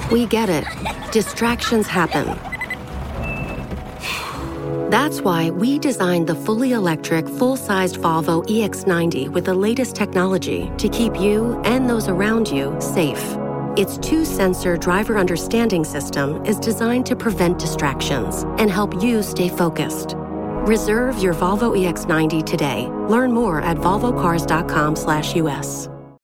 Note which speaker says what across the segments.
Speaker 1: We get it. Distractions happen. That's why we designed the fully electric, full-sized Volvo EX90 with the latest technology to keep you and those around you safe. Its two-sensor driver understanding system is designed to prevent distractions and help you stay focused. Reserve your Volvo EX90 today. Learn more at volvocars.com/US.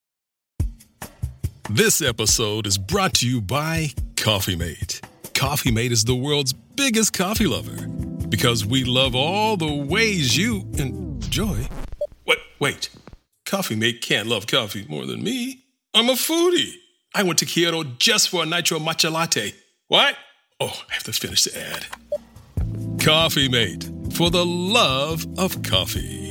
Speaker 2: This episode is brought to you by Coffee Mate. Coffee Mate is the world's biggest coffee lover because we love all the ways you enjoy. Wait. Coffee Mate can't love coffee more than me. I'm a foodie. I went to Kyoto just for a nitro matcha latte. What? Oh, I have to finish the ad. Coffee Mate, for the love of coffee.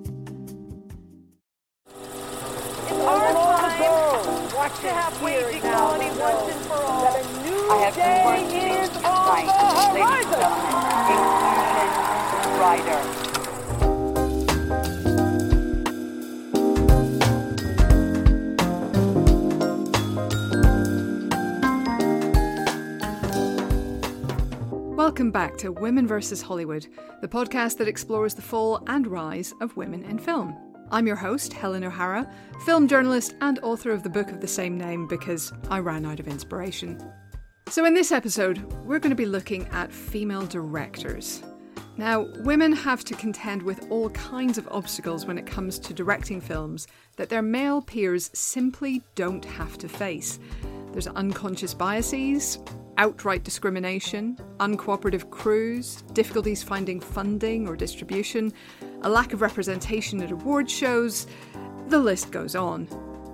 Speaker 3: It's our time to have wage equality once and for all. That a new day is on the horizon.
Speaker 4: Rider.
Speaker 5: Welcome back to Women vs. Hollywood, the podcast that explores the fall and rise of women in film. I'm your host, Helen O'Hara, film journalist and author of the book of the same name because I ran out of inspiration. So in this episode, we're going to be looking at female directors. Now, women have to contend with all kinds of obstacles when it comes to directing films that their male peers simply don't have to face. There's unconscious biases, outright discrimination, uncooperative crews, difficulties finding funding or distribution, a lack of representation at award shows, the list goes on.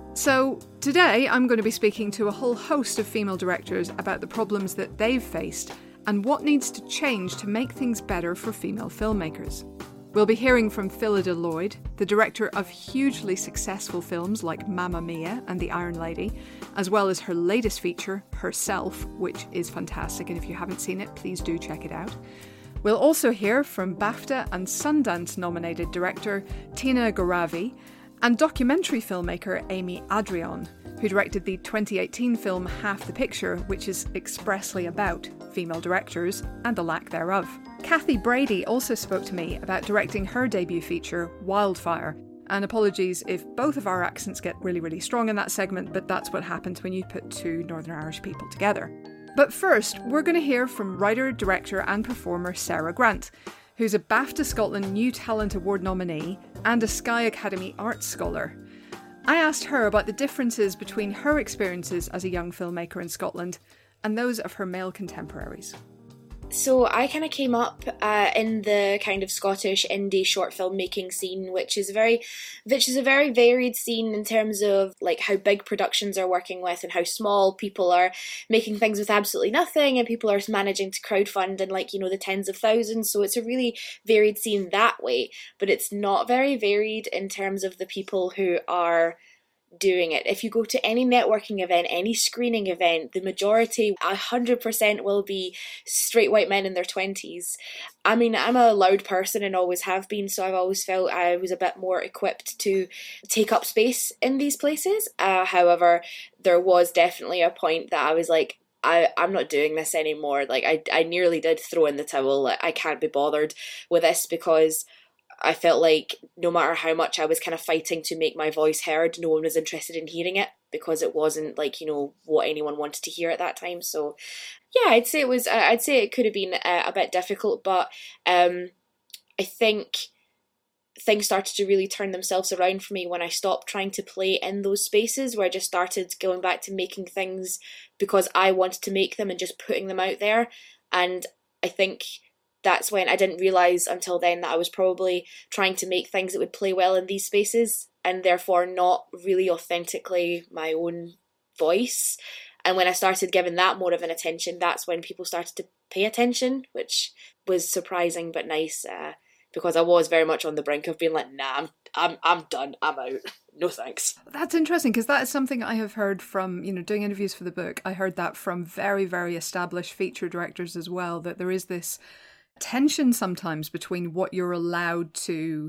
Speaker 5: So today I'm going to be speaking to a whole host of female directors about the problems that they've faced and what needs to change to make things better for female filmmakers. We'll be hearing from Phyllida Lloyd, the director of hugely successful films like Mamma Mia and The Iron Lady, as well as her latest feature, Herself, which is fantastic, and if you haven't seen it, please do check it out. We'll also hear from BAFTA and Sundance nominated director Tina Goravi and documentary filmmaker Amy Adrian, who directed the 2018 film Half the Picture, which is expressly about female directors and the lack thereof. Kathy Brady also spoke to me about directing her debut feature, Wildfire, and apologies if both of our accents get really, really strong in that segment, but that's what happens when you put two Northern Irish people together. But first, we're going to hear from writer, director and performer Sarah Grant, who's a BAFTA Scotland New Talent Award nominee and a Sky Academy Arts Scholar. I asked her about the differences between her experiences as a young filmmaker in Scotland and those of her male contemporaries.
Speaker 6: So I kind of came up in the kind of Scottish indie short filmmaking scene, which is a very varied scene in terms of like how big productions are working with and how small people are making things with absolutely nothing, and people are managing to crowdfund in the tens of thousands. So it's a really varied scene that way, but it's not very varied in terms of the people who are doing it. If you go to any networking event, any screening event, the majority, 100% will be straight white men in their 20s. I mean, I'm a loud person and always have been, so I've always felt I was a bit more equipped to take up space in these places. However, there was definitely a point that I was like, I'm not doing this anymore. Like, I nearly did throw in the towel. Like, I can't be bothered with this because I felt like no matter how much I was kind of fighting to make my voice heard, no one was interested in hearing it because it wasn't what anyone wanted to hear at that time. So yeah, I'd say it could have been a bit difficult, but I think things started to really turn themselves around for me when I stopped trying to play in those spaces, where I just started going back to making things because I wanted to make them and just putting them out there. And I think that's when I didn't realise until then that I was probably trying to make things that would play well in these spaces and therefore not really authentically my own voice. And when I started giving that more of an attention, that's when people started to pay attention, which was surprising but nice because I was very much on the brink of being like, nah, I'm done, I'm out. No thanks.
Speaker 5: That's interesting because that is something I have heard from, doing interviews for the book. I heard that from very, very established feature directors as well, that there is this tension sometimes between what you're allowed to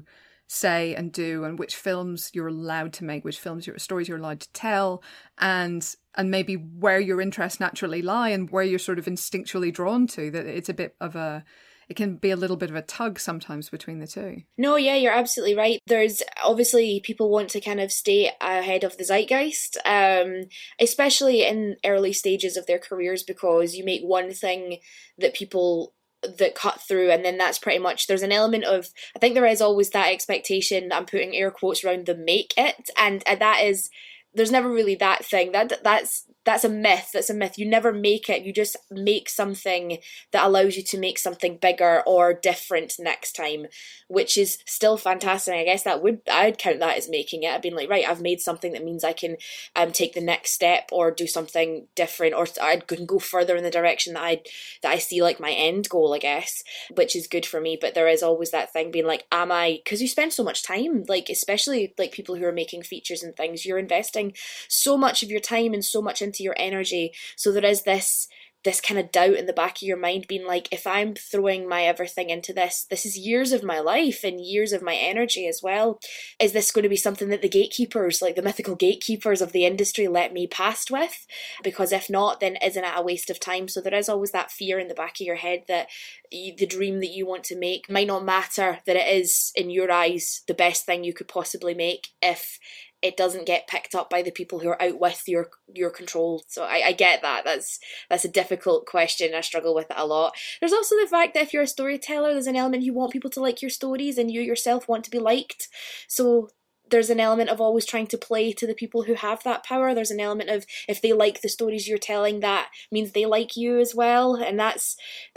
Speaker 5: say and do, and which films you're allowed to make, which stories you're allowed to tell, and maybe where your interests naturally lie and where you're sort of instinctually drawn to. That it's a bit of it can be a little bit of a tug sometimes between the two.
Speaker 6: No, yeah, you're absolutely right. There's obviously people want to kind of stay ahead of the zeitgeist, especially in early stages of their careers, because you make one thing that cut through, and then that's pretty much, there's an element of, I think there is always that expectation, I'm putting air quotes around the make it, and that is, there's never really that thing. That's a myth. That's a myth. You never make it. You just make something that allows you to make something bigger or different next time, which is still fantastic. I guess I'd count that as making it. I've been like, right, I've made something that means I can take the next step or do something different, or I can go further in the direction that I see like my end goal, I guess, which is good for me. But there is always that thing being like, because you spend so much time, like especially like people who are making features and things, you're investing so much of your time and so much into your energy, so there is this kind of doubt in the back of your mind being like, if I'm throwing my everything into this is years of my life and years of my energy as well. Is this going to be something that the gatekeepers, like the mythical gatekeepers of the industry, let me past with? Because if not, then isn't it a waste of time? So there is always that fear in the back of your head that the dream that you want to make might not matter, that it is in your eyes the best thing you could possibly make if it doesn't get picked up by the people who are out with your control. So I get that. That's a difficult question. I struggle with it a lot. There's also the fact that if you're a storyteller, there's an element you want people to like your stories, and you yourself want to be liked. So there's an element of always trying to play to the people who have that power. There's an element of, if they like the stories you're telling, that means they like you as well. And that's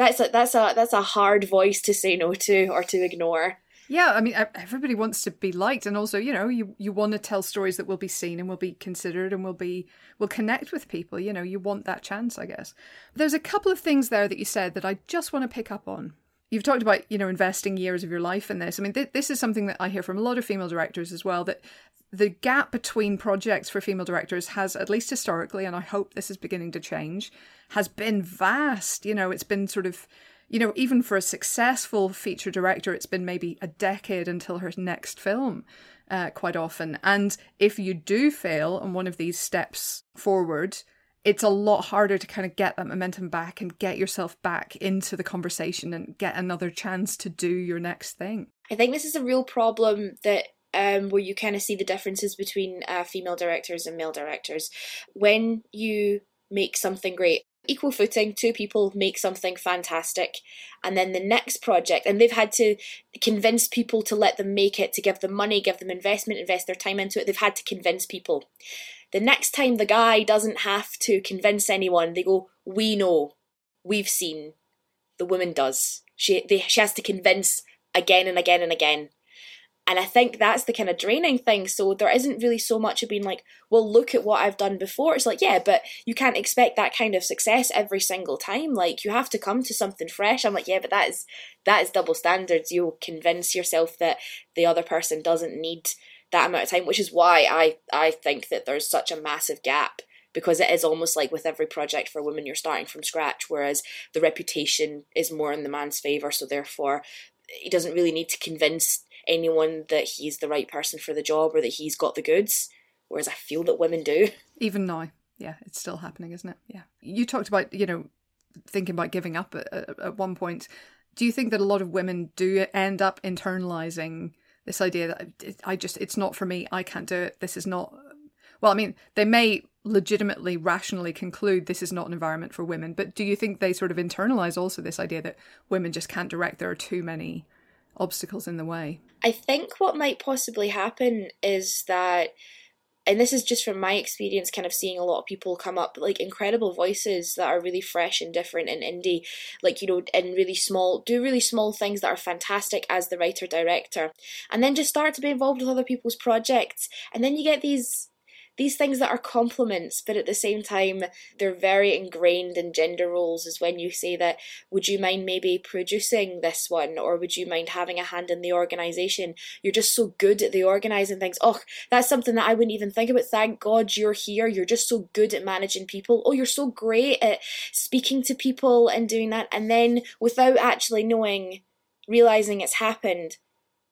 Speaker 6: a hard voice to say no to or to ignore.
Speaker 5: Yeah, I mean, everybody wants to be liked, and also, you want to tell stories that will be seen and will be considered and will connect with people. You want that chance, I guess. There's a couple of things there that you said that I just want to pick up on. You've talked about, investing years of your life in this. I mean, this is something that I hear from a lot of female directors as well, that the gap between projects for female directors has, at least historically, and I hope this is beginning to change, has been vast. It's been sort of, even for a successful feature director, it's been maybe a decade until her next film, quite often. And if you do fail on one of these steps forward, it's a lot harder to kind of get that momentum back and get yourself back into the conversation and get another chance to do your next thing. I
Speaker 6: think this is a real problem that where you kind of see the differences between female directors and male directors. When you make something great, equal footing, two people make something fantastic, and then the next project, and they've had to convince people to let them make it, to give them money, give them investment, invest their time into it. They've had to convince people. The next time the guy doesn't have to convince anyone. They go, we know, we've seen. The woman does. She has to convince again and again and again. And I think that's the kind of draining thing. So there isn't really so much of being like, well, look at what I've done before. It's like, yeah, but you can't expect that kind of success every single time. Like, you have to come to something fresh. I'm like, yeah, but that is double standards. You'll convince yourself that the other person doesn't need that amount of time, which is why I think that there's such a massive gap, because it is almost like with every project for women, you're starting from scratch, whereas the reputation is more in the man's favour. So therefore, he doesn't really need to convince anyone that he's the right person for the job or that he's got the goods, whereas I feel that women do.
Speaker 5: Even now. Yeah, it's still happening, isn't it? Yeah. You talked about, thinking about giving up at one point. Do you think that a lot of women do end up internalizing this idea that it's not for me, I can't do it, this is not... Well, I mean, they may legitimately, rationally conclude this is not an environment for women, but do you think they sort of internalize also this idea that women just can't direct, there are too many obstacles in the way?
Speaker 6: I think what might possibly happen is that, and this is just from my experience, kind of seeing a lot of people come up, like incredible voices that are really fresh and different in indie, like, and do really small things that are fantastic as the writer-director, and then just start to be involved with other people's projects, and then you get these things that are compliments, but at the same time, they're very ingrained in gender roles, is when you say that, would you mind maybe producing this one? Or would you mind having a hand in the organisation? You're just so good at the organising things. Oh, that's something that I wouldn't even think about. Thank God you're here. You're just so good at managing people. Oh, you're so great at speaking to people and doing that. And then without actually realising it's happened,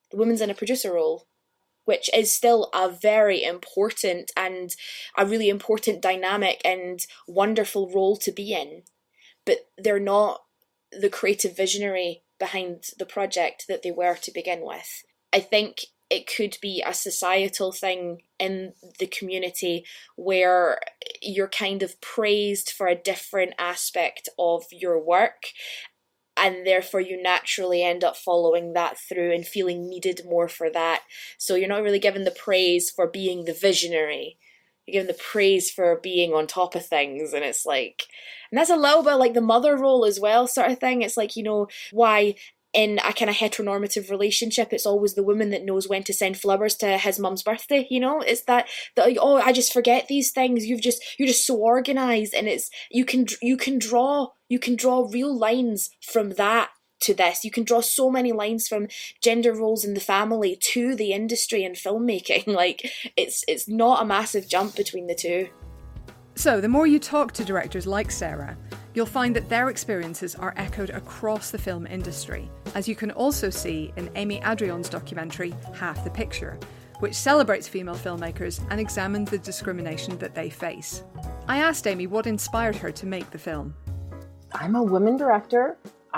Speaker 6: the woman's in a producer role, which is still a very important and a really important dynamic and wonderful role to be in. But they're not the creative visionary behind the project that they were to begin with. I think it could be a societal thing in the community where you're kind of praised for a different aspect of your work, and therefore you naturally end up following that through and feeling needed more for that. So you're not really given the praise for being the visionary. You're given the praise for being on top of things. And it's like, and that's a little bit like the mother role as well, sort of thing. It's like, you know, why in a kind of heteronormative relationship, it's always the woman that knows when to send flowers to his mum's birthday, you know? It's that like, oh, I just forget these things. You're just so organized, and it's you can draw real lines from that to this. You can draw so many lines from gender roles in the family to the industry and filmmaking. Like it's not a massive jump between the two.
Speaker 5: So the more you talk to directors like Sarah, you'll find that their experiences are echoed across the film industry, as you can also see in Amy Adrion's documentary, Half the Picture, which celebrates female filmmakers and examines the discrimination that they face. I asked Amy what inspired her to make the film.
Speaker 4: I'm a woman director.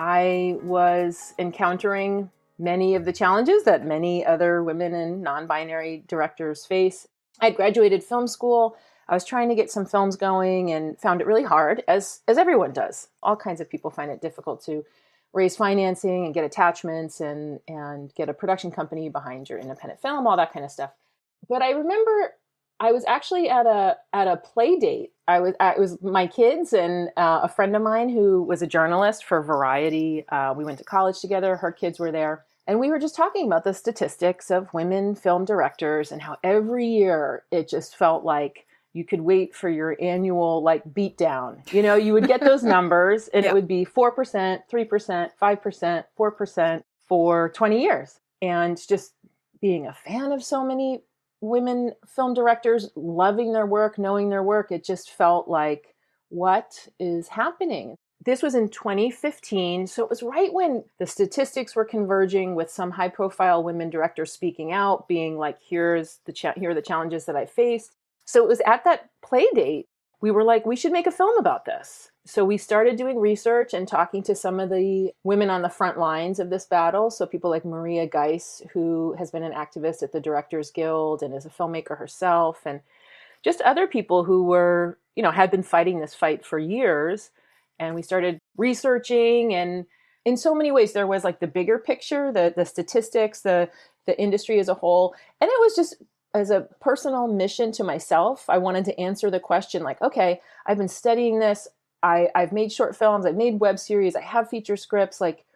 Speaker 4: I was encountering many of the challenges that many other women and non-binary directors face. I had graduated film school. I was trying to get some films going and found it really hard, as everyone does. All kinds of people find it difficult to raise financing and get attachments and get a production company behind your independent film, all that kind of stuff. But I remember I was actually at a play date. It was my kids and a friend of mine who was a journalist for Variety. We went to college together. Her kids were there. And we were just talking about the statistics of women film directors and how every year it just felt like you could wait for your annual beat down. You know, you would get those numbers and It would be 4%, 3%, 5%, 4% for 20 years. And just being a fan of so many women film directors, loving their work, knowing their work, it just felt like, what is happening? This was in 2015. So it was right when the statistics were converging with some high profile women directors speaking out, being like, here are the challenges that I faced. So it was at that play date, we were like, we should make a film about this. So we started doing research and talking to some of the women on the front lines of this battle. So people like Maria Geiss, who has been an activist at the Directors Guild and is a filmmaker herself, and just other people who were, had been fighting this fight for years. And we started researching, and in so many ways, there was the bigger picture, the statistics, the industry as a whole. And it was just, as a personal mission to myself, I wanted to answer the question okay, I've been studying this. I've made short films. I've made web series. I have feature scripts.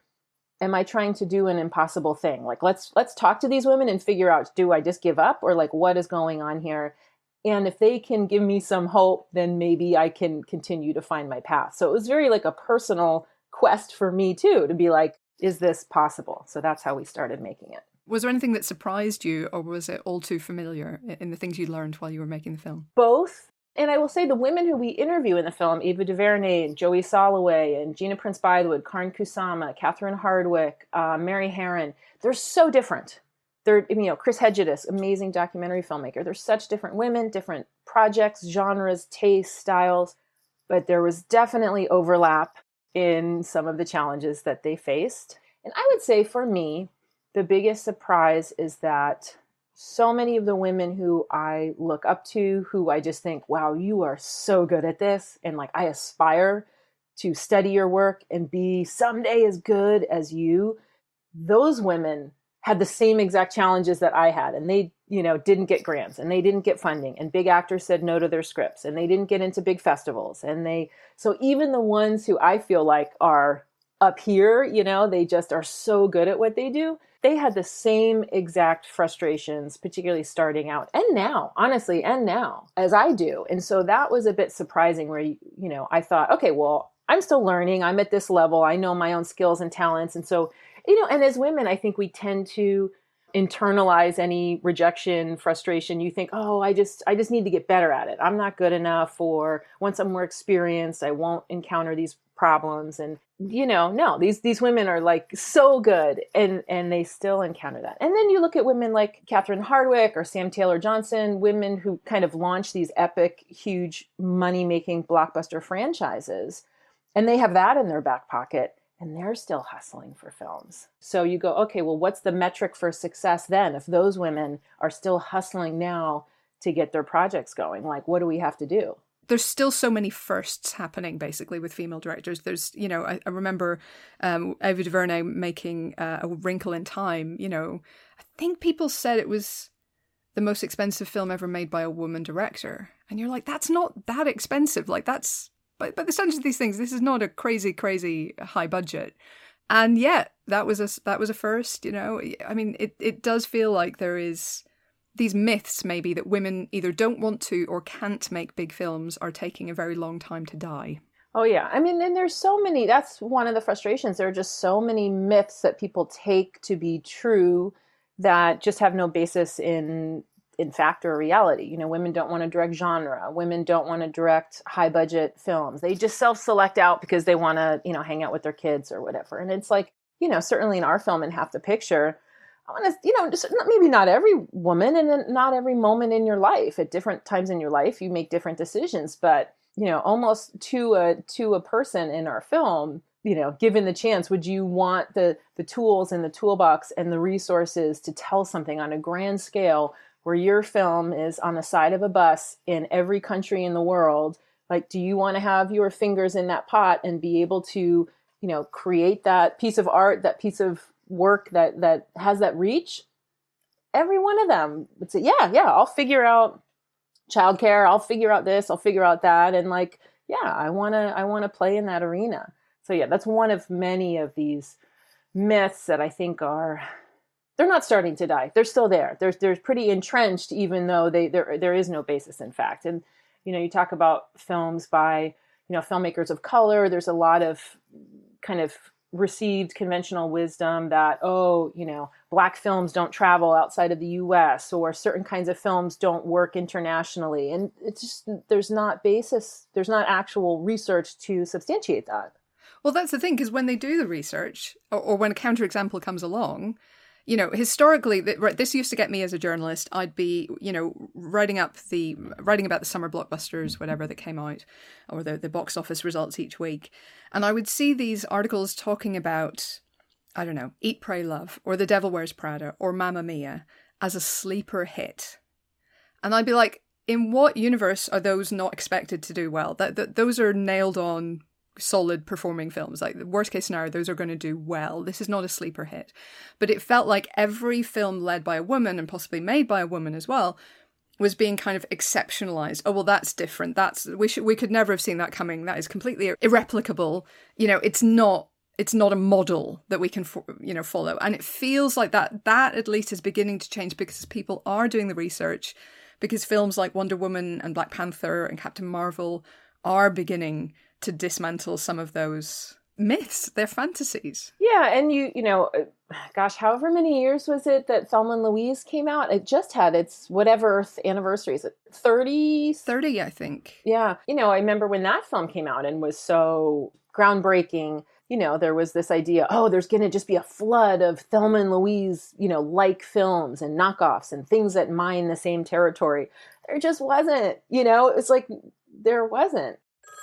Speaker 4: Am I trying to do an impossible thing? Let's talk to these women and figure out, do I just give up, or what is going on here? And if they can give me some hope, then maybe I can continue to find my path. So it was very a personal quest for me too, to be is this possible? So that's how we started making it.
Speaker 5: Was there anything that surprised you, or was it all too familiar in the things you learned while you were making the film?
Speaker 4: Both. And I will say the women who we interview in the film, Ava DuVernay and Joey Soloway and Gina Prince-Bythewood, Karin Kusama, Catherine Hardwick, Mary Herron, they're so different. They're, Chris Hedges, amazing documentary filmmaker. They're such different women, different projects, genres, tastes, styles, but there was definitely overlap in some of the challenges that they faced. And I would say for me, the biggest surprise is that so many of the women who I look up to, who I just think, wow, you are so good at this. And I aspire to study your work and be someday as good as you. Those women had the same exact challenges that I had. And they, didn't get grants, and they didn't get funding, and big actors said no to their scripts, and they didn't get into big festivals. So even the ones who I feel are up here, they just are so good at what they do. They had the same exact frustrations, particularly starting out and now, honestly, as I do. And so that was a bit surprising where, I thought, okay, well, I'm still learning. I'm at this level. I know my own skills and talents. And so, and as women, I think we tend to internalize any rejection, frustration. You think, oh, I just need to get better at it. I'm not good enough. Or once I'm more experienced, I won't encounter these problems. And, no, these women are like so good and they still encounter that. And then you look at women like Catherine Hardwicke or Sam Taylor Johnson, women who kind of launch these epic, huge money-making blockbuster franchises. And they have that in their back pocket and they're still hustling for films. So you go, okay, well, what's the metric for success then? If those women are still hustling now to get their projects going, like, what do we have to do?
Speaker 5: There's still so many firsts happening, basically, with female directors. There's, I remember Ava DuVernay making A Wrinkle in Time. I think people said it was the most expensive film ever made by a woman director. And you're like, that's not that expensive. Like, that's, by the standards of these things, this is not a crazy, crazy high budget. And yet, that was a first, I mean, it does feel like there is these myths, maybe, that women either don't want to or can't make big films are taking a very long time to die.
Speaker 4: Oh, yeah. I mean, and there's so many, that's one of the frustrations. There are just so many myths that people take to be true that just have no basis in fact or reality. Women don't want to direct genre. Women don't want to direct high budget films. They just self-select out because they want to, hang out with their kids or whatever. And it's like, certainly in our film, In Half the Picture, I want to, just maybe not every woman and not every moment in your life. At different times in your life, you make different decisions. But, almost to a person in our film, given the chance, would you want the tools in the toolbox and the resources to tell something on a grand scale where your film is on the side of a bus in every country in the world? Like, do you want to have your fingers in that pot and be able to, create that piece of art, that piece of work that has that reach? Every one of them would say, yeah, I'll figure out childcare. I'll figure out this. I'll figure out that. And like, yeah, I want to play in that arena. So yeah, that's one of many of these myths that I think they're not starting to die. They're still there. They're pretty entrenched, even though there is no basis in fact. And, you talk about films by, filmmakers of color. There's a lot of kind of received conventional wisdom that, Black films don't travel outside of the US, or certain kinds of films don't work internationally. And it's just, there's not actual research to substantiate that.
Speaker 5: Well, that's the thing, because when they do the research, or when a counterexample comes along, historically, this used to get me as a journalist. I'd be, writing about the summer blockbusters, whatever that came out, or the box office results each week. And I would see these articles talking about, I don't know, Eat, Pray, Love, or The Devil Wears Prada, or Mamma Mia as a sleeper hit. And I'd be like, in what universe are those not expected to do well? Those are nailed on, solid performing films. Like, the worst case scenario, those are going to do well. This is not a sleeper hit. But it felt like every film led by a woman, and possibly made by a woman as well, was being kind of exceptionalized. Oh, well, that's different. We could never have seen that coming. That is completely irreplicable. It's not a model that we can follow. And it feels like that at least is beginning to change, because people are doing the research, because films like Wonder Woman and Black Panther and Captain Marvel are beginning to dismantle some of those myths, their fantasies. Yeah,
Speaker 4: and however many years was it that Thelma and Louise came out? It just had its whatever anniversary. Is it 30?
Speaker 5: 30, I think.
Speaker 4: Yeah. I remember when that film came out and was so groundbreaking, there was this idea, there's going to just be a flood of Thelma and Louise, like films and knockoffs and things that mine the same territory. There just wasn't, it's like there wasn't.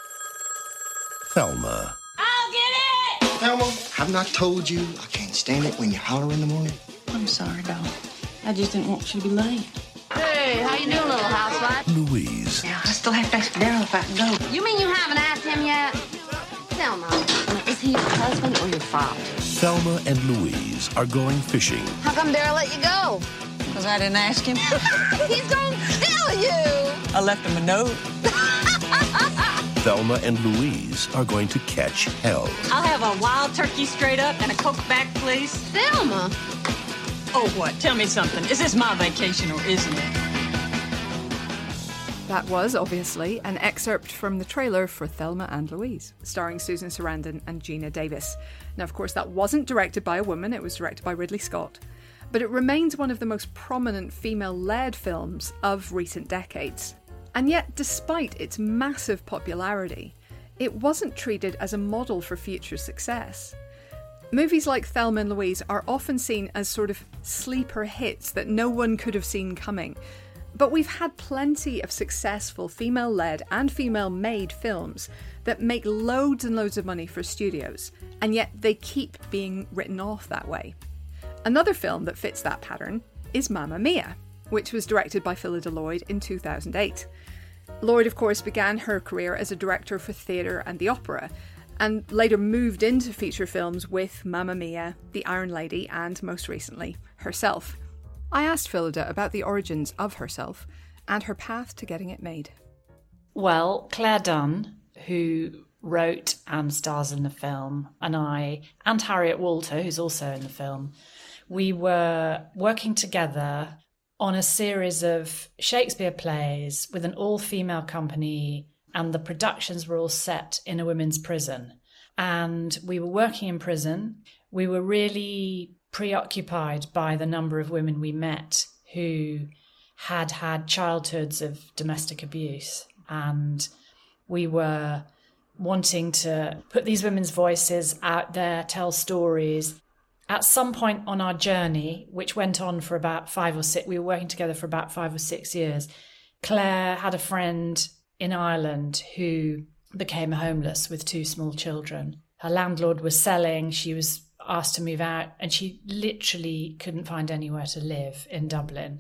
Speaker 7: Thelma.
Speaker 8: I'll get it!
Speaker 9: Thelma, have not told you I can't stand it when you holler in the morning?
Speaker 8: I'm sorry, doll. I just didn't want you to be late.
Speaker 10: Hey, how you doing, little housewife?
Speaker 7: Louise.
Speaker 8: Yeah, I still have to ask Daryl if I can go.
Speaker 10: You mean you haven't asked him yet? Thelma, is he your husband or your father?
Speaker 7: Thelma and Louise are going fishing.
Speaker 10: How come Daryl let you go?
Speaker 8: Because I didn't ask him.
Speaker 10: He's gonna kill you!
Speaker 8: I left him a note.
Speaker 7: Thelma and Louise are going to catch hell.
Speaker 11: I'll have a wild turkey straight up and a Coke back, please.
Speaker 10: Thelma!
Speaker 11: Oh, what? Tell me something. Is this my vacation or isn't it?
Speaker 5: That was, obviously, an excerpt from the trailer for Thelma and Louise, starring Susan Sarandon and Geena Davis. Now, of course, that wasn't directed by a woman, it was directed by Ridley Scott. But it remains one of the most prominent female-led films of recent decades. And yet, despite its massive popularity, it wasn't treated as a model for future success. Movies like Thelma and Louise are often seen as sort of sleeper hits that no one could have seen coming. But we've had plenty of successful female-led and female-made films that make loads and loads of money for studios, and yet they keep being written off that way. Another film that fits that pattern is Mamma Mia, which was directed by Phyllida Lloyd in 2008. Lloyd, of course, began her career as a director for theatre and the opera, and later moved into feature films with Mamma Mia, The Iron Lady, and most recently, Herself. I asked Phyllida about the origins of Herself and her path to getting it made.
Speaker 12: Well, Claire Dunn, who wrote and stars in the film, and I, and Harriet Walter, who's also in the film, we were working together on a series of Shakespeare plays with an all-female company, and the productions were all set in a women's prison. And we were working in prison. We were really preoccupied by the number of women we met who had had childhoods of domestic abuse. And we were wanting to put these women's voices out there, tell stories. At some point on our journey, which went on for about 5 or 6, we were working together for about 5 or 6 years, Claire had a friend in Ireland who became homeless with 2 small children. Her landlord was selling, she was asked to move out, and she literally couldn't find anywhere to live in Dublin.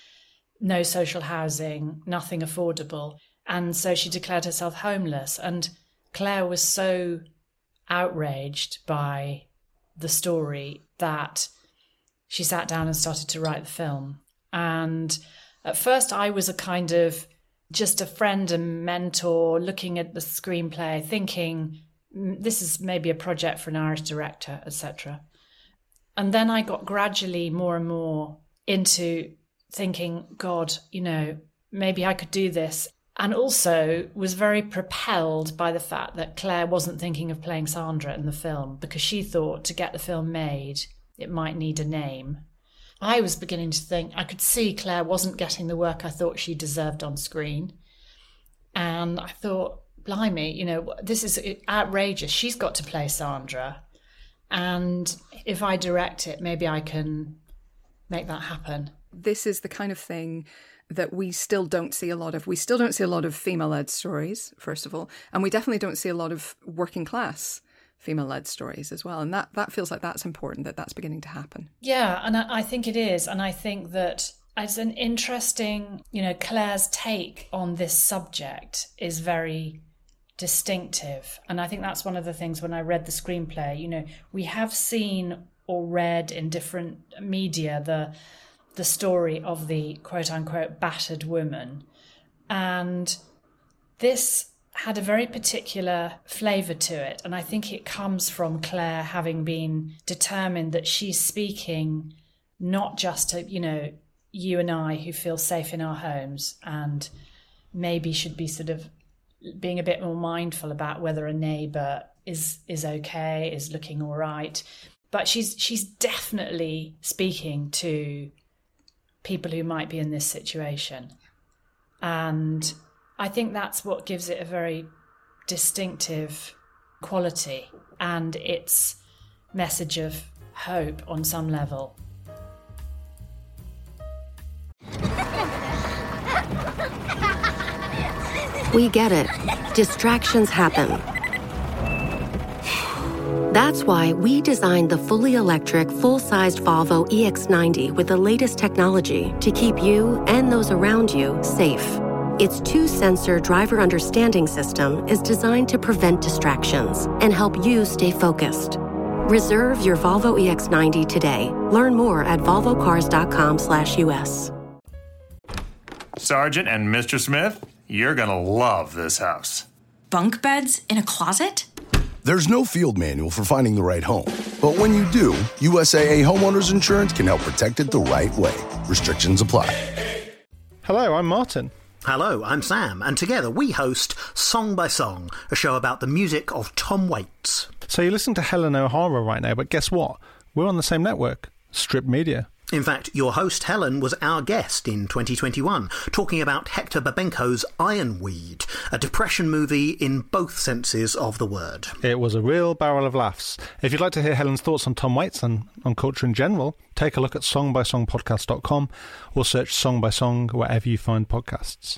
Speaker 12: No social housing, nothing affordable. And so she declared herself homeless. And Claire was so outraged by the story that she sat down and started to write the film. And at first I was a kind of just a friend and mentor looking at the screenplay, thinking this is maybe a project for an Irish director, etc. And then I got gradually more and more into thinking, God, maybe I could do this. And also was very propelled by the fact that Claire wasn't thinking of playing Sandra in the film because she thought to get the film made, it might need a name. I was beginning to think, I could see Claire wasn't getting the work I thought she deserved on screen. And I thought, blimey, this is outrageous. She's got to play Sandra. And if I direct it, maybe I can make that happen.
Speaker 5: This is the kind of thing that we still don't see a lot of. We still don't see a lot of female-led stories, first of all. And we definitely don't see a lot of working class female-led stories as well. And that feels like that's important, that's beginning to happen.
Speaker 12: Yeah, and I think it is. And I think that it's an interesting, Claire's take on this subject is very distinctive. And I think that's one of the things when I read the screenplay, we have seen or read in different media the story of the quote-unquote battered woman. And this had a very particular flavour to it. And I think it comes from Claire having been determined that she's speaking not just to, you and I who feel safe in our homes and maybe should be sort of being a bit more mindful about whether a neighbour is okay, is looking all right. But she's definitely speaking to people who might be in this situation. And I think that's what gives it a very distinctive quality and its message of hope on some level.
Speaker 1: We get it. Distractions happen. That's why we designed the fully electric, full-sized Volvo EX90 with the latest technology to keep you and those around you safe. Its 2-sensor driver understanding system is designed to prevent distractions and help you stay focused. Reserve your Volvo EX90 today. Learn more at volvocars.com/US.
Speaker 13: Sergeant and Mr. Smith, you're gonna love this house.
Speaker 14: Bunk beds in a closet?
Speaker 7: There's no field manual for finding the right home. But when you do, USAA Homeowners Insurance can help protect it the right way. Restrictions apply.
Speaker 15: Hello, I'm Martin.
Speaker 16: Hello, I'm Sam, and together we host Song by Song, a show about the music of Tom Waits.
Speaker 15: So you listen to Helen O'Hara right now, but guess what? We're on the same network, Strip Media.
Speaker 16: In fact, your host Helen was our guest in 2021, talking about Hector Babenco's Ironweed, a depression movie in both senses of the word.
Speaker 15: It was a real barrel of laughs. If you'd like to hear Helen's thoughts on Tom Waits and on culture in general, take a look at songbysongpodcast.com or search Song by Song wherever you find podcasts.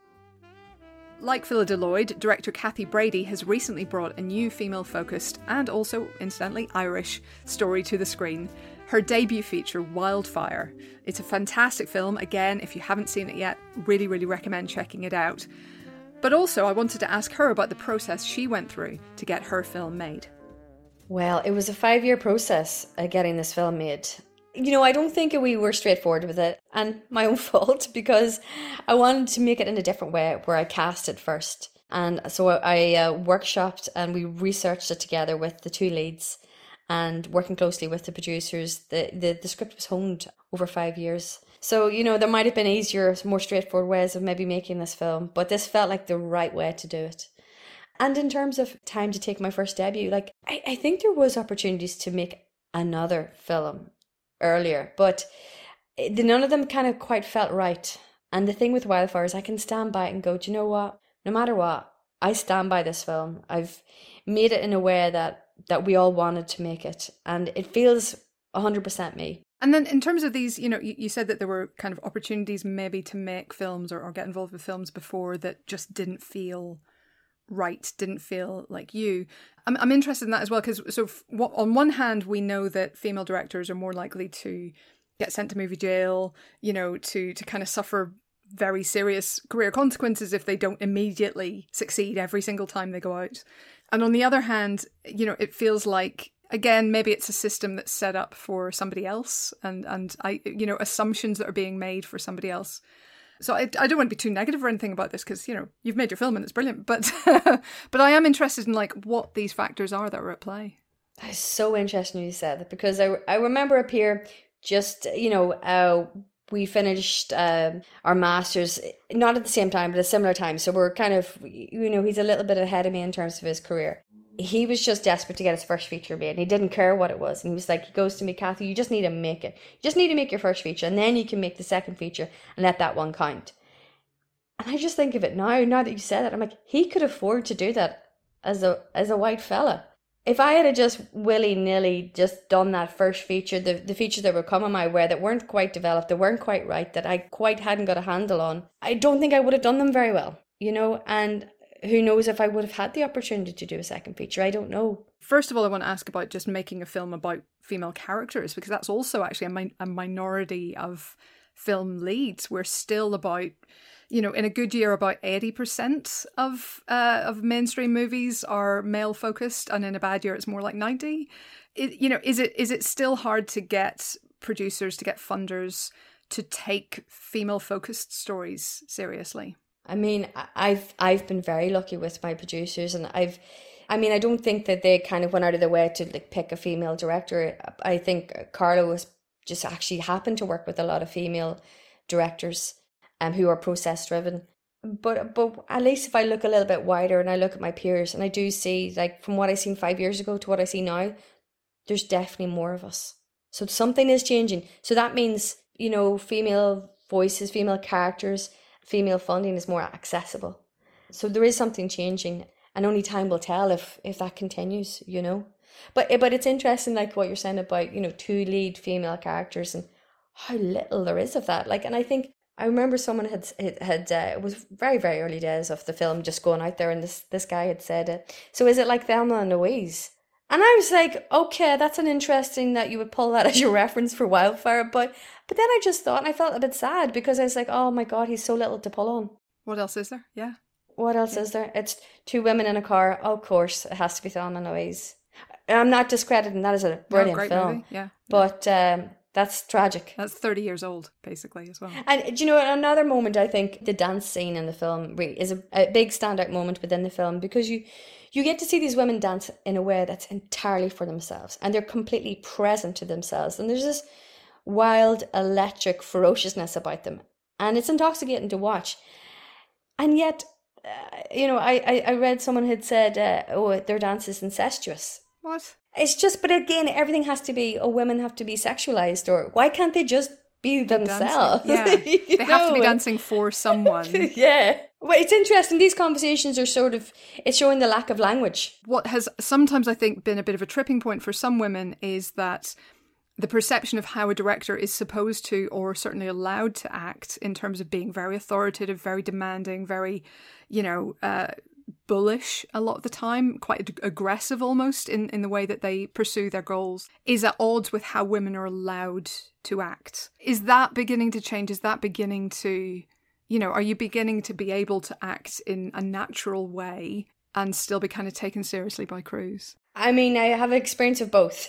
Speaker 5: Like Phyllida Lloyd, director Kathy Brady has recently brought a new female-focused and also, incidentally, Irish story to the screen. Her debut feature, Wildfire. It's a fantastic film. Again, if you haven't seen it yet, really, really recommend checking it out. But also, I wanted to ask her about the process she went through to get her film made.
Speaker 17: Well, it was a 5-year process getting this film made. You know, I don't think we were straightforward with it, and my own fault, because I wanted to make it in a different way where I cast it first. And so I workshopped and we researched it together with the two leads. And working closely with the producers, the script was honed over 5 years. So, you know, there might have been easier, more straightforward ways of maybe making this film, but this felt like the right way to do it. And in terms of time to take my first debut, like, I think there was opportunities to make another film earlier, but none of them kind of quite felt right. And the thing with Wildfire is I can stand by it and go, do you know what? No matter what, I stand by this film. I've made it in a way that we all wanted to make it, and it feels 100% me.
Speaker 5: And then in terms of these, you know, you said that there were kind of opportunities maybe to make films or get involved with films before that just didn't feel right, didn't feel like you. I'm interested in that as well, because on one hand, we know that female directors are more likely to get sent to movie jail, you know, to kind of suffer very serious career consequences if they don't immediately succeed every single time they go out. And on the other hand, you know, it feels like, again, maybe it's a system that's set up for somebody else and you know, assumptions that are being made for somebody else. So I don't want to be too negative or anything about this because, you know, you've made your film and it's brilliant. But but I am interested in like what these factors are that are at play.
Speaker 17: That's so interesting you said that, because I remember up here just, you know, we finished our masters, not at the same time, but a similar time. So we're kind of, you know, he's a little bit ahead of me in terms of his career. He was just desperate to get his first feature made, and he didn't care what it was. And he was like, he goes to me, Kathy, you just need to make it. You just need to make your first feature, and then you can make the second feature and let that one count. And I just think of it now that you said it, I'm like, he could afford to do that as a white fella. If I had just willy-nilly just done that first feature, the features that were coming my way that weren't quite developed, that weren't quite right, that I quite hadn't got a handle on, I don't think I would have done them very well, you know, and who knows if I would have had the opportunity to do a second feature. I don't know.
Speaker 5: First of all, I want to ask about just making a film about female characters, because that's also actually a minority of film leads. We're still about, you know, in a good year, about 80% of mainstream movies are male focused, and in a bad year, it's more like 90%. You know, is it still hard to get producers, to get funders to take female focused stories seriously?
Speaker 17: I mean, I've been very lucky with my producers, and I don't think that they kind of went out of their way to like pick a female director. I think Carlo was just actually happened to work with a lot of female directors who are process driven. But at least if I look a little bit wider and I look at my peers, and I do see, like, from what I seen 5 years ago to what I see now, there's definitely more of us. So something is changing. So that means, you know, female voices, female characters, female funding is more accessible. So there is something changing, and only time will tell if that continues, you know. But it's interesting, like what you're saying about, you know, 2 lead female characters and how little there is of that. Like, and I think I remember someone had it was very, very early days of the film just going out there, and this guy had said, so is it like Thelma and Louise? And I was like, okay, that's an interesting that you would pull that as your reference for Wildfire. But then I just thought, and I felt a bit sad, because I was like, oh my God, he's so little to pull on.
Speaker 5: What else is there? Yeah.
Speaker 17: What else is there? It's 2 women in a car. Oh, of course, it has to be Thelma and Louise. I'm not discrediting that as a brilliant film.
Speaker 5: Movie. Yeah.
Speaker 17: But that's tragic.
Speaker 5: That's 30 years old, basically, as well.
Speaker 17: And do you know, another moment, I think the dance scene in the film really is a big standout moment within the film, because you get to see these women dance in a way that's entirely for themselves, and they're completely present to themselves. And there's this wild, electric ferociousness about them, and it's intoxicating to watch. And yet, you know, I read someone had said, oh, their dance is incestuous.
Speaker 5: What?
Speaker 17: It's just, but again, everything has to be, women have to be sexualized, or why can't they just be themselves?
Speaker 5: Yeah, they have to be dancing for someone.
Speaker 17: Yeah. Well, it's interesting. These conversations are it's showing the lack of language.
Speaker 5: What has sometimes, I think, been a bit of a tripping point for some women is that the perception of how a director is supposed to, or certainly allowed to act in terms of being very authoritative, very demanding, very, bullish a lot of the time, quite aggressive almost in the way that they pursue their goals, is at odds with how women are allowed to act. Is that beginning to change? Is that beginning to, are you beginning to be able to act in a natural way and still be kind of taken seriously by crews?
Speaker 17: I mean, I have experience of both.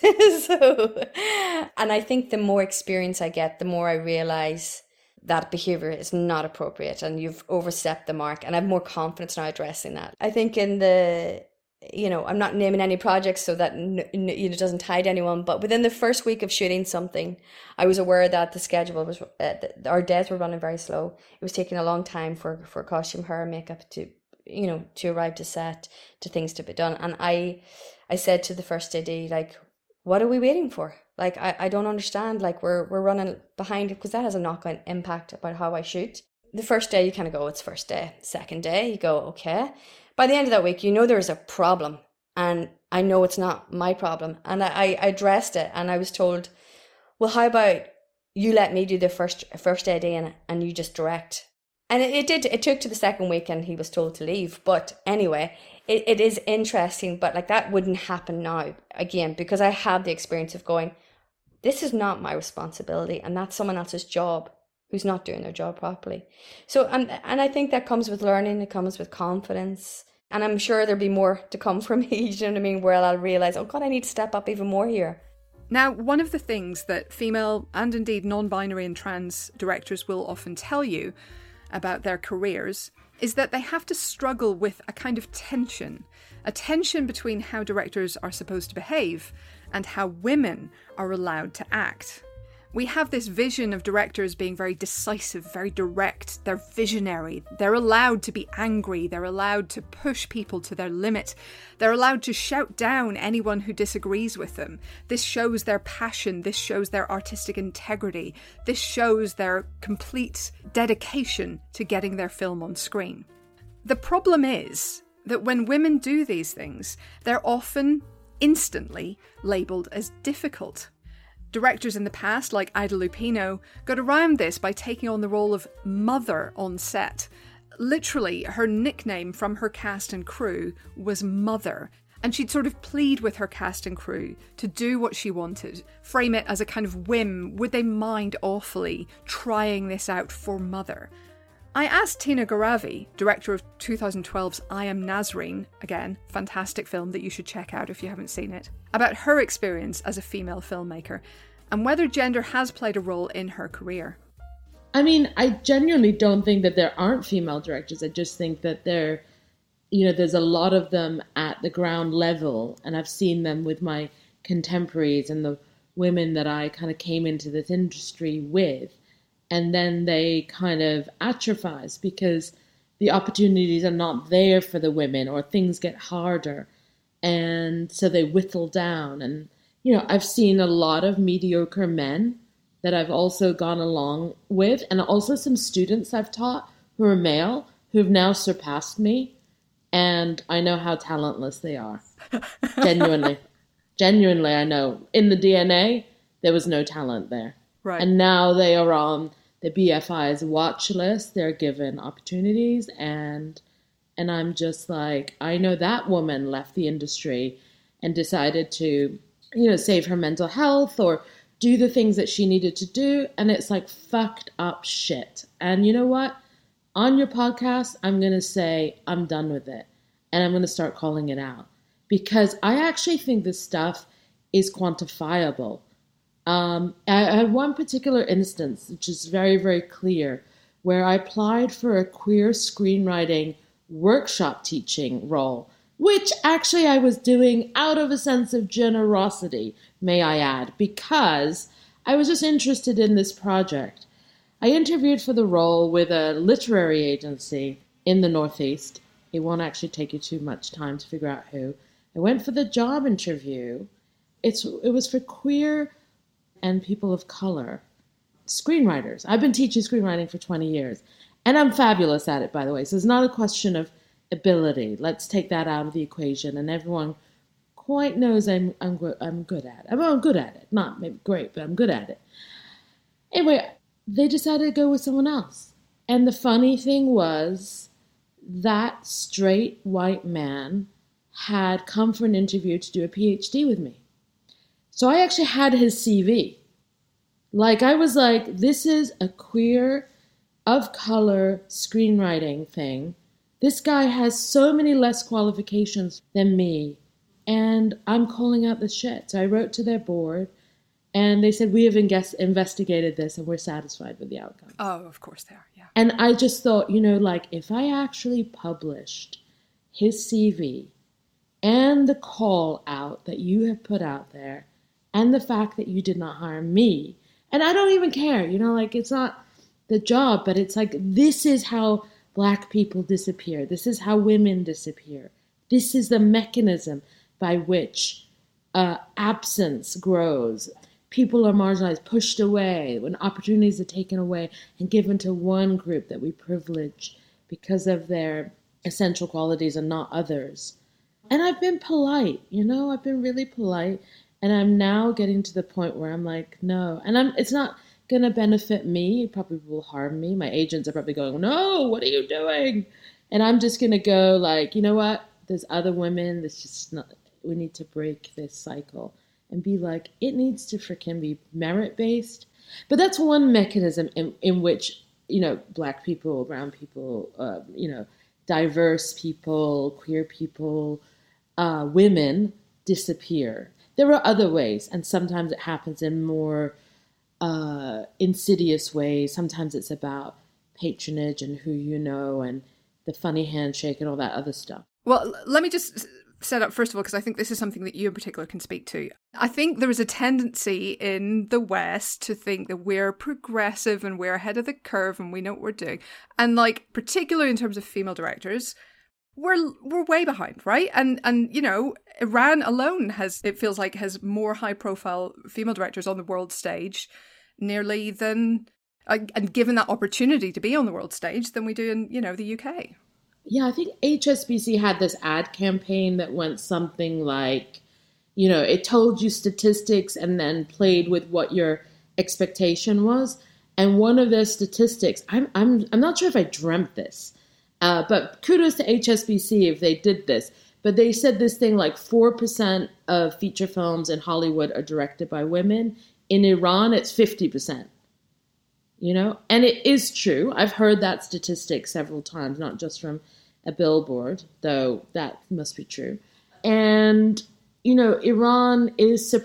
Speaker 17: And I think the more experience I get, the more I realise that behaviour is not appropriate and you've overstepped the mark, and I have more confidence now addressing that. I think in the, I'm not naming any projects so that it doesn't hide anyone, but within the first week of shooting something, I was aware that the schedule was, our days were running very slow. It was taking a long time for costume, hair, makeup to arrive to set, to things to be done. And I said to the first AD, like, what are we waiting for? Like, I don't understand. Like, we're running behind, because that has a knock-on impact about how I shoot. The first day, you kind of go, it's first day. Second day, you go, okay. By the end of that week, there's a problem. And I know it's not my problem. And I addressed it, and I was told, well, how about you let me do the first AD and you just direct? And it did. It took to the second week and he was told to leave. But anyway, it is interesting. But like, that wouldn't happen now, again, because I have the experience of going, this is not my responsibility, and that's someone else's job who's not doing their job properly. So, and I think that comes with learning, it comes with confidence. And I'm sure there'll be more to come from me, you know what I mean, where I'll realise, oh God, I need to step up even more here.
Speaker 5: Now, one of the things that female and indeed non-binary and trans directors will often tell you about their careers is that they have to struggle with a kind of tension, a tension between how directors are supposed to behave and how women are allowed to act. We have this vision of directors being very decisive, very direct, they're visionary, they're allowed to be angry, they're allowed to push people to their limit, they're allowed to shout down anyone who disagrees with them. This shows their passion, this shows their artistic integrity, this shows their complete dedication to getting their film on screen. The problem is that when women do these things, they're often instantly labelled as difficult. Directors in the past, like Ida Lupino, got around this by taking on the role of mother on set. Literally, her nickname from her cast and crew was Mother, and she'd sort of plead with her cast and crew to do what she wanted, frame it as a kind of whim. Would they mind awfully trying this out for Mother? I asked Tina Garavi, director of 2012's I Am Nazreen, again, fantastic film that you should check out if you haven't seen it, about her experience as a female filmmaker and whether gender has played a role in her career.
Speaker 18: I mean, I genuinely don't think that there aren't female directors. I just think that there's a lot of them at the ground level, and I've seen them with my contemporaries and the women that I kind of came into this industry with. And then they kind of atrophies because the opportunities are not there for the women, or things get harder. And so they whittle down. And, I've seen a lot of mediocre men that I've also gone along with, and also some students I've taught who are male who've now surpassed me. And I know how talentless they are. Genuinely, I know. In the DNA, there was no talent there.
Speaker 5: Right.
Speaker 18: And now they are on the BFI's watch list. They're given opportunities, and I'm just like, I know that woman left the industry and decided to, save her mental health or do the things that she needed to do, and it's like fucked up shit. And you know what? On your podcast, I'm going to say I'm done with it, and I'm going to start calling it out, because I actually think this stuff is quantifiable. I had one particular instance, which is very, very clear, where I applied for a queer screenwriting workshop teaching role, which actually I was doing out of a sense of generosity, may I add, because I was just interested in this project. I interviewed for the role with a literary agency in the Northeast. It won't actually take you too much time to figure out who. I went for the job interview, it was for queer and people of color screenwriters. I've been teaching screenwriting for 20 years, and I'm fabulous at it, by the way. So it's not a question of ability. Let's take that out of the equation, and everyone quite knows I'm good at it. I'm good at it. Not maybe great, but I'm good at it. Anyway, they decided to go with someone else. And the funny thing was that straight white man had come for an interview to do a PhD with me. So I actually had his CV. Like, I was like, this is a queer, of color screenwriting thing. This guy has so many less qualifications than me, and I'm calling out the shit. So I wrote to their board, and they said, we have investigated this, and we're satisfied with the outcome.
Speaker 5: Oh, of course they are, yeah.
Speaker 18: And I just thought, like, if I actually published his CV and the call out that you have put out there, and the fact that you did not hire me, and I don't even care, like, it's not the job, but it's like, this is how Black people disappear. This is how women disappear. This is the mechanism by which absence grows. People are marginalized, pushed away, when opportunities are taken away and given to one group that we privilege because of their essential qualities and not others. And I've been polite, I've been really polite. And I'm now getting to the point where I'm like, no. And it's not going to benefit me. It probably will harm me. My agents are probably going, no, what are you doing? And I'm just going to go like, you know what? There's other women. That's just not, we need to break this cycle and be like, it needs to freaking be merit-based. But that's one mechanism in which, Black people, brown people, diverse people, queer people, women disappear. There are other ways, and sometimes it happens in more insidious ways. Sometimes it's about patronage and who you know and the funny handshake and all that other stuff.
Speaker 5: Well, let me just set up, first of all, because I think this is something that you in particular can speak to. I think there is a tendency in the West to think that we're progressive and we're ahead of the curve and we know what we're doing. And like, particularly in terms of female directors, we're way behind, right? And Iran alone has more high profile female directors on the world stage nearly than and given that opportunity to be on the world stage than we do in the UK.
Speaker 18: Yeah, I think HSBC had this ad campaign that went something like, it told you statistics and then played with what your expectation was. And one of the statistics, I'm not sure if I dreamt this, but kudos to HSBC if they did this. But they said this thing like 4% of feature films in Hollywood are directed by women. In Iran, it's 50%. And it is true. I've heard that statistic several times, not just from a billboard, though that must be true. And, Iran is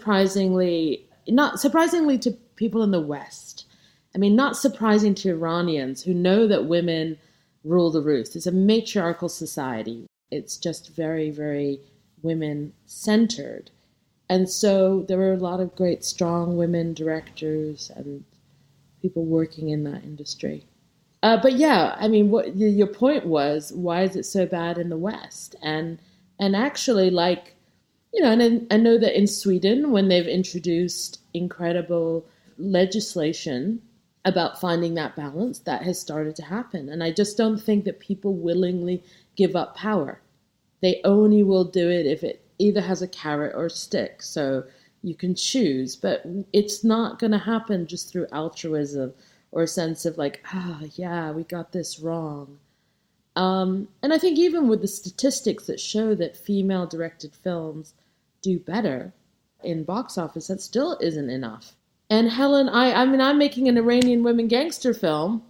Speaker 18: not surprisingly to people in the West. I mean, not surprising to Iranians who know that women rule the roost. It's a matriarchal society. It's just very, very women-centered. And so there were a lot of great, strong women directors and people working in that industry. But yeah, I mean, what your point was, why is it so bad in the West? And actually, like, and I know that in Sweden, when they've introduced incredible legislation about finding that balance, that has started to happen. And I just don't think that people willingly give up power. They only will do it if it either has a carrot or a stick. So you can choose, but it's not going to happen just through altruism or a sense of like, yeah, we got this wrong. And I think even with the statistics that show that female-directed films do better in box office, that still isn't enough. And Helen, I'm making an Iranian women gangster film,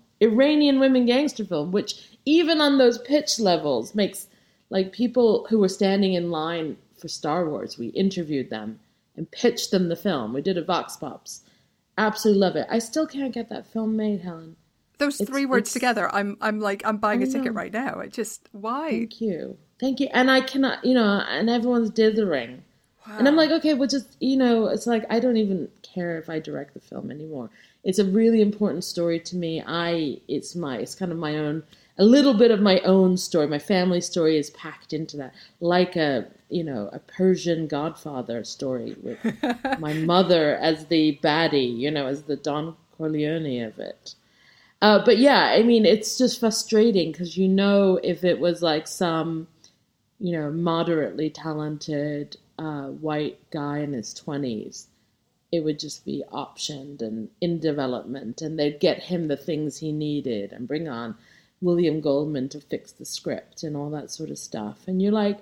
Speaker 18: which even on those pitch levels makes, like, people who were standing in line for Star Wars, we interviewed them and pitched them the film. We did a Vox Pops. Absolutely love it. I still can't get that film made, Helen.
Speaker 5: Those three words together, I'm buying a ticket right now. Why?
Speaker 18: Thank you. And I cannot, and everyone's dithering. Wow. And I'm like, okay, well, just, it's like, I don't even care if I direct the film anymore. It's a really important story to me. It's kind of my own a little bit of my own story, my family story is packed into that, like a Persian Godfather story with my mother as the baddie, as the Don Corleone of it. But yeah, I mean, it's just frustrating because if it was like some, moderately talented white guy in his 20s, it would just be optioned and in development, and they'd get him the things he needed and bring on William Goldman to fix the script and all that sort of stuff. And you're like,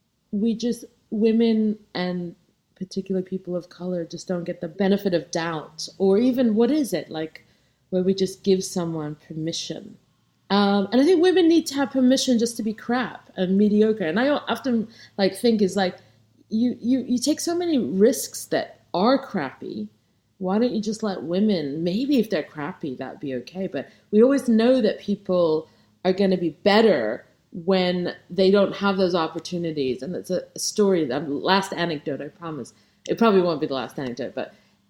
Speaker 18: women and particularly people of color just don't get the benefit of doubt, or even, what is it, like, where we just give someone permission. And I think women need to have permission just to be crap and mediocre. And I often think is like, you take so many risks that are crappy. Why don't you just let women, maybe if they're crappy, that'd be okay. But we always know that people are going to be better when they don't have those opportunities. And it's a story, the last anecdote, I promise. It probably won't be the last anecdote, but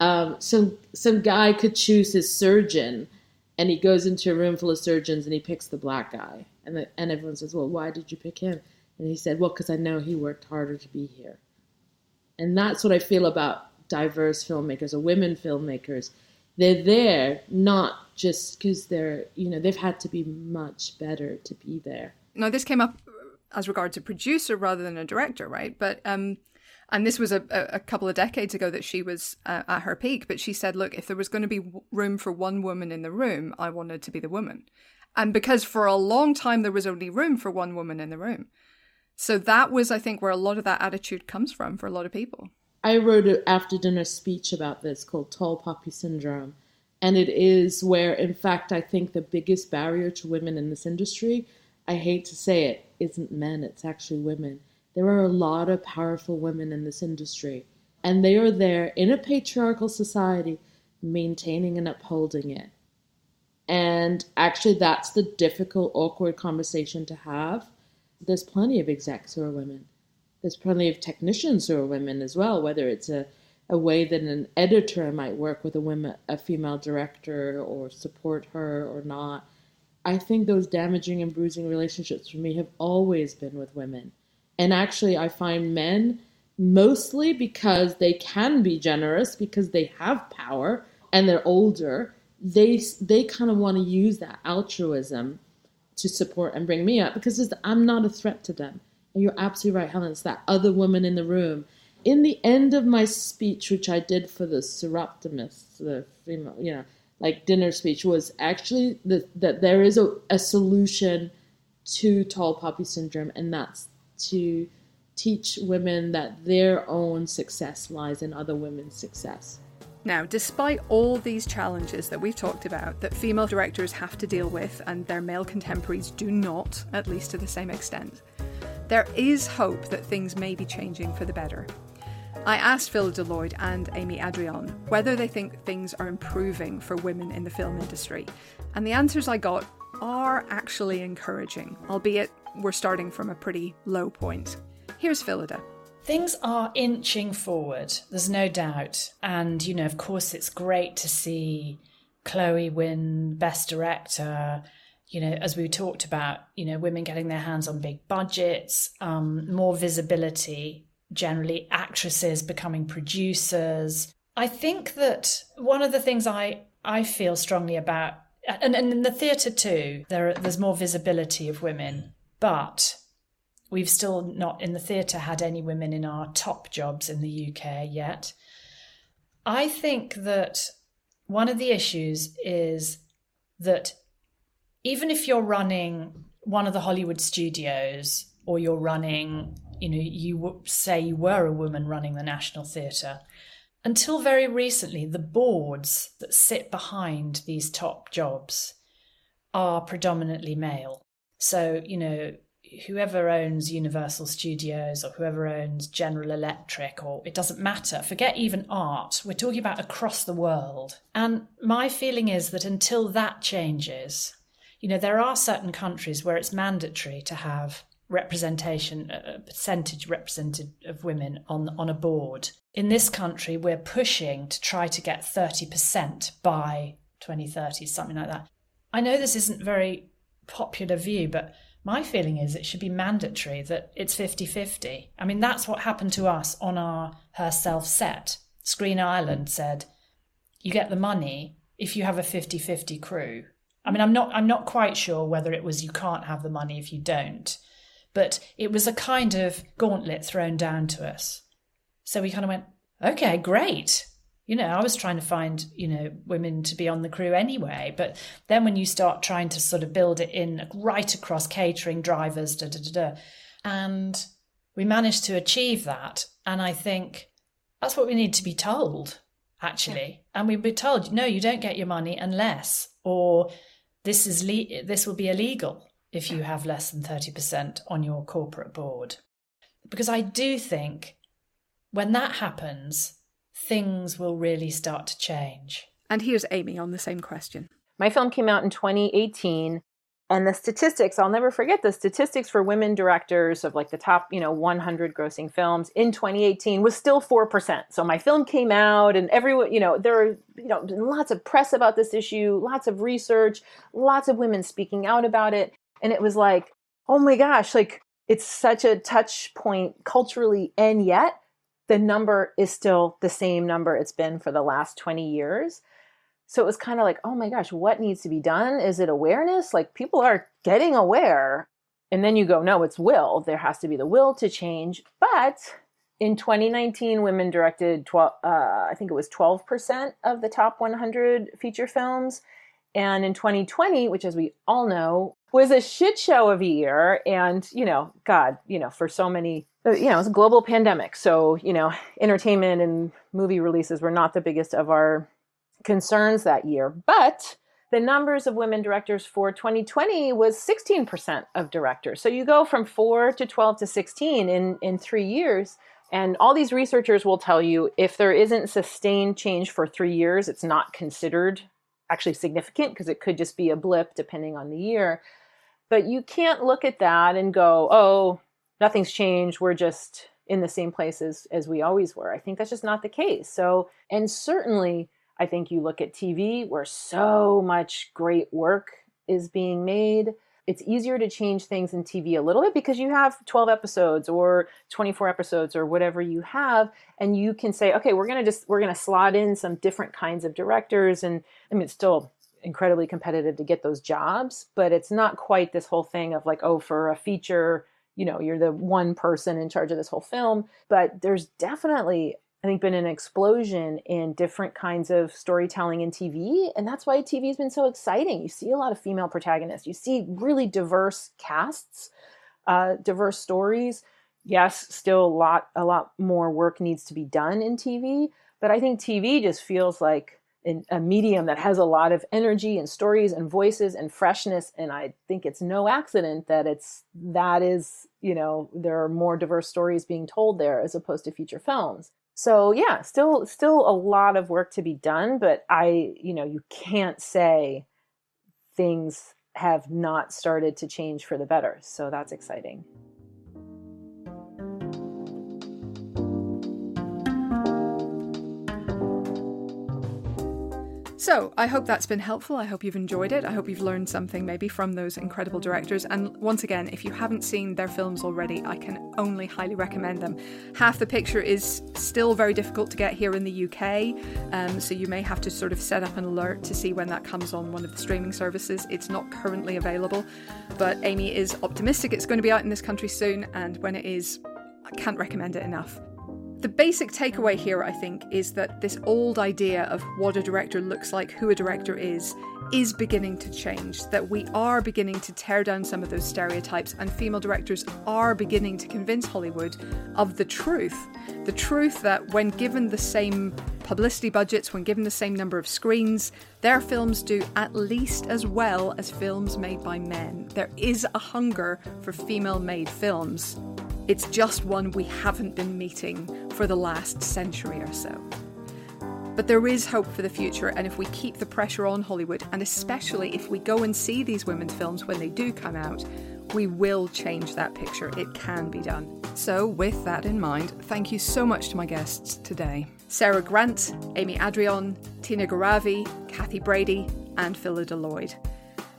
Speaker 18: some guy could choose his surgeon, and he goes into a room full of surgeons and he picks the black guy. And everyone says, well, why did you pick him? And he said, well, because I know he worked harder to be here. And that's what I feel about diverse filmmakers or women filmmakers. They're there not just because they're, they've had to be much better to be there.
Speaker 5: Now, this came up as regards a producer rather than a director, right? But and this was a couple of decades ago that she was at her peak, but she said, look, if there was going to be room for one woman in the room, I wanted to be the woman. And because for a long time there was only room for one woman in the room. So that was, I think, where a lot of that attitude comes from for a lot of people.
Speaker 18: I wrote an after-dinner speech about this called Tall Poppy Syndrome. And it is where, in fact, I think the biggest barrier to women in this industry, I hate to say it, isn't men, it's actually women. There are a lot of powerful women in this industry, and they are there in a patriarchal society, maintaining and upholding it. And actually, that's the difficult, awkward conversation to have. There's plenty of execs who are women. There's plenty of technicians who are women as well, whether it's a way that an editor might work with a female director or support her or not. I think those damaging and bruising relationships for me have always been with women. And actually, I find men, mostly because they can be generous, because they have power and they're older, they kind of want to use that altruism to support and bring me up, because I'm not a threat to them. And you're absolutely right, Helen. It's that other woman in the room. In the end of my speech, which I did for the Seroptimists, the female, dinner speech, was actually that there is a solution to Tall Poppy Syndrome, and that's to teach women that their own success lies in other women's success.
Speaker 5: Now, despite all these challenges that we've talked about that female directors have to deal with and their male contemporaries do not, at least to the same extent, there is hope that things may be changing for the better. I asked Phyllida Lloyd and Amy Adrian whether they think things are improving for women in the film industry, and the answers I got are actually encouraging, albeit we're starting from a pretty low point. Here's Phyllida.
Speaker 12: Things are inching forward, there's no doubt. And, of course, it's great to see Chloe win Best Director, as we talked about, women getting their hands on big budgets, more visibility, generally actresses becoming producers. I think that one of the things I feel strongly about, and in the theatre too, there's more visibility of women, but we've still not in the theatre had any women in our top jobs in the UK yet. I think that one of the issues is that even if you're running one of the Hollywood studios, or you're running, you say you were a woman running the National Theatre, until very recently, the boards that sit behind these top jobs are predominantly male. So, whoever owns Universal Studios or whoever owns General Electric, or it doesn't matter, forget even art, we're talking about across the world. And my feeling is that until that changes, there are certain countries where it's mandatory to have representation, a percentage represented of women on a board. In this country, we're pushing to try to get 30% by 2030, something like that. I know this isn't very popular view, but my feeling is it should be mandatory that it's 50-50. I mean, that's what happened to us on our Herself set. Screen Ireland said, you get the money if you have a 50-50 crew. I mean, I'm not quite sure whether it was you can't have the money if you don't, but it was a kind of gauntlet thrown down to us. So we kind of went, okay, great. You know, I was trying to find, you know, women to be on the crew anyway. But then when you start trying to sort of build it in right across catering, drivers, and we managed to achieve that. And I think that's what we need to be told, actually. Yeah. And we'd be told, no, you don't get your money unless, or this will be illegal if you have less than 30% on your corporate board. Because I do think when that happens, things will really start to change.
Speaker 5: And here's Amy on the same question.
Speaker 4: My film came out in 2018, and the statistics, I'll never forget the statistics for women directors of like the top, 100 grossing films in 2018 was still 4%. So my film came out and everyone, there were, lots of press about this issue, lots of research, lots of women speaking out about it. And it was like, oh my gosh, like it's such a touch point culturally, and yet the number is still the same number it's been for the last 20 years. So it was kind of like, oh my gosh, what needs to be done? Is it awareness? Like people are getting aware. And then you go, no, it's will. There has to be the will to change. But in 2019, women directed, I think it was 12% of the top 100 feature films. And in 2020, which as we all know, was a shit show of a year. And, for so many, it was a global pandemic. So, entertainment and movie releases were not the biggest of our concerns that year. But the numbers of women directors for 2020 was 16% of directors. So you go from 4 to 12 to 16 in 3 years. And all these researchers will tell you if there isn't sustained change for 3 years, it's not considered actually significant because it could just be a blip depending on the year. But you can't look at that and go, oh, nothing's changed. We're just in the same place as we always were. I think that's just not the case. So, and certainly I think you look at TV where so much great work is being made. It's easier to change things in TV a little bit because you have 12 episodes or 24 episodes or whatever you have. And you can say, okay, we're going to slot in some different kinds of directors. And I mean, it's still incredibly competitive to get those jobs, but it's not quite this whole thing of like, oh, for a feature, you're the one person in charge of this whole film. But there's definitely, I think, been an explosion in different kinds of storytelling in TV. And that's why TV has been so exciting. You see a lot of female protagonists. You see really diverse casts, diverse stories. Yes, still a lot more work needs to be done in TV. But I think TV just feels like a medium that has a lot of energy and stories and voices and freshness. And I think it's no accident that there are more diverse stories being told there as opposed to feature films. So yeah, still a lot of work to be done, but you can't say things have not started to change for the better. So that's exciting.
Speaker 5: So I hope that's been helpful. I hope you've enjoyed it. I hope you've learned something maybe from those incredible directors. And once again, if you haven't seen their films already, I can only highly recommend them. Half the Picture is still very difficult to get here in the UK. So you may have to sort of set up an alert to see when that comes on one of the streaming services. It's not currently available, but Amy is optimistic it's going to be out in this country soon. And when it is, I can't recommend it enough. The basic takeaway here, I think, is that this old idea of what a director looks like, who a director is beginning to change. That we are beginning to tear down some of those stereotypes, and female directors are beginning to convince Hollywood of the truth. The truth that when given the same publicity budgets, when given the same number of screens, their films do at least as well as films made by men. There is a hunger for female-made films. It's just one we haven't been meeting for the last century or so. But there is hope for the future, and if we keep the pressure on Hollywood, and especially if we go and see these women's films when they do come out, we will change that picture. It can be done. So with that in mind, thank you so much to my guests today. Sarah Grant, Amy Adrian, Tina Garavi, Kathy Brady, and Phyllida Lloyd.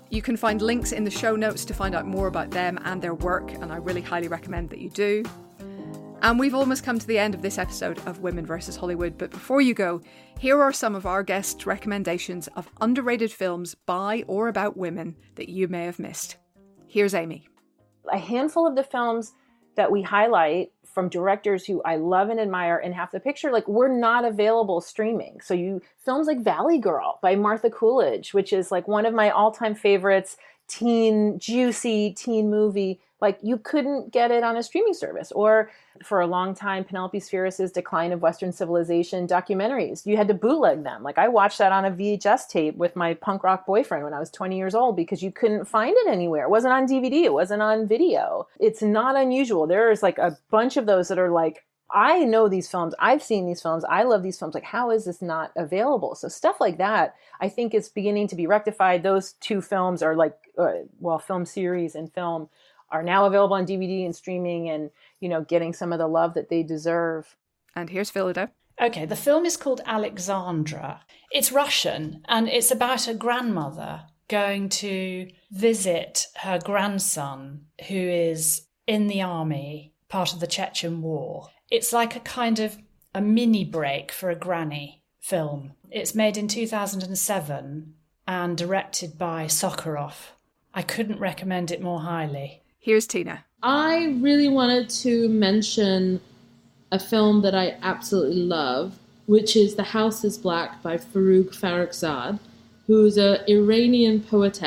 Speaker 5: You can find links in the show notes to find out more about them and their work, and I really highly recommend that you do. And we've almost come to the end of this episode of Women vs. Hollywood, but before you go, here are some of our guests' recommendations of underrated films by or about women that you may have missed. Here's Amy.
Speaker 4: A handful of the films that we highlight from directors who I love and admire and Half the Picture, like, were not available streaming. So films like Valley Girl by Martha Coolidge, which is like one of my all-time favorites, juicy teen movie, like, you couldn't get it on a streaming service. Or for a long time, Penelope Spheeris's Decline of Western Civilization documentaries, you had to bootleg them. Like, I watched that on a VHS tape with my punk rock boyfriend when I was 20 years old because you couldn't find it anywhere. It wasn't on DVD. It wasn't on video. It's not unusual. There's like a bunch of those that are like, I know these films. I've seen these films. I love these films. Like, how is this not available? So stuff like that, I think, is beginning to be rectified. Those two films are like, film series and film are now available on DVD and streaming and, getting some of the love that they deserve.
Speaker 5: And here's Philida.
Speaker 12: Okay, the film is called Alexandra. It's Russian, and it's about a grandmother going to visit her grandson who is in the army, part of the Chechen War. It's like a kind of a mini break for a granny film. It's made in 2007 and directed by Sakharov. I couldn't recommend it more highly.
Speaker 5: Here's Tina.
Speaker 18: I really wanted to mention a film that I absolutely love, which is The House is Black by Farouk Farrokhzad, who's an Iranian poet.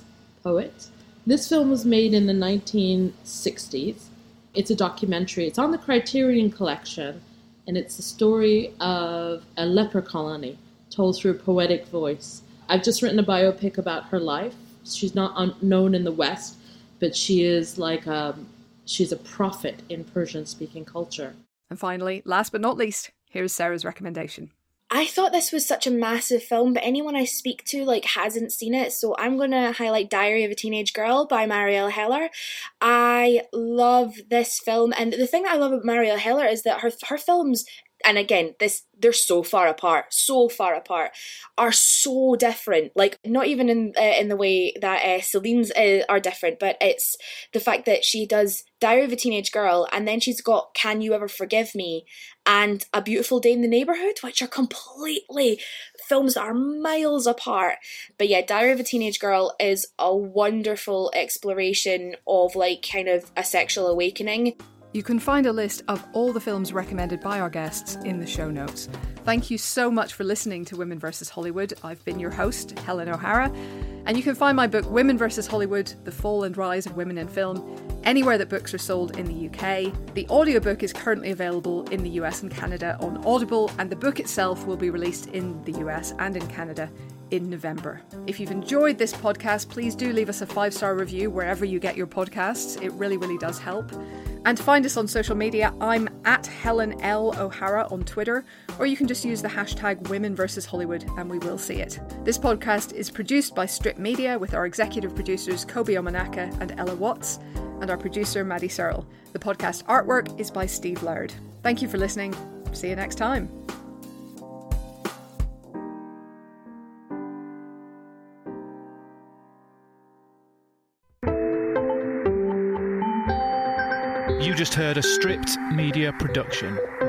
Speaker 18: This film was made in the 1960s. It's a documentary. It's on the Criterion Collection, and it's the story of a leper colony told through a poetic voice. I've just written a biopic about her life. She's not known in the West, but she is she's a prophet in Persian-speaking culture.
Speaker 5: And finally, last but not least, here's Sarah's recommendation.
Speaker 6: I thought this was such a massive film, but anyone I speak to hasn't seen it, so I'm going to highlight Diary of a Teenage Girl by Marielle Heller. I love this film, and the thing that I love about Marielle Heller is that her films, and again, they're so far apart, are so different. Like, not even in the way that Celine's are different, but it's the fact that she does Diary of a Teenage Girl, and then she's got Can You Ever Forgive Me and A Beautiful Day in the Neighborhood, which are completely films that are miles apart. But yeah, Diary of a Teenage Girl is a wonderful exploration of kind of a sexual awakening.
Speaker 5: You can find a list of all the films recommended by our guests in the show notes. Thank you so much for listening to Women vs. Hollywood. I've been your host, Helen O'Hara, and you can find my book, Women vs. Hollywood, The Fall and Rise of Women in Film, anywhere that books are sold in the UK. The audiobook is currently available in the US and Canada on Audible, and the book itself will be released in the US and in Canada in November. If you've enjoyed this podcast, please do leave us a 5-star review wherever you get your podcasts. It really, really does help. And to find us on social media, I'm at Helen L. O'Hara on Twitter, or you can just use the hashtag Women vs. Hollywood and we will see it. This podcast is produced by Strip Media with our executive producers Kobe Omanaka and Ella Watts, and our producer Maddie Searle. The podcast artwork is by Steve Laird. Thank you for listening. See you next time.
Speaker 15: You just heard a Stripped Media production.